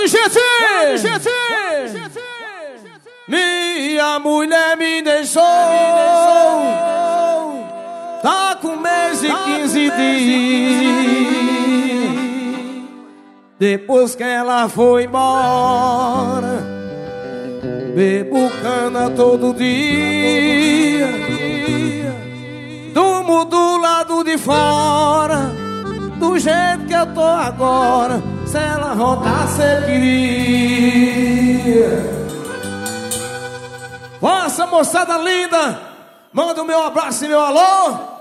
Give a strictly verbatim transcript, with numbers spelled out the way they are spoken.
Pode, gente! Pode, gente! Minha mulher me deixou, tá com mês e quinze dias. Depois que ela foi embora, bebo cana todo dia, durmo do lado de fora, do jeito que eu tô agora. Se ela voltar, cê queria. Nossa, moçada linda, manda o meu abraço e meu alô.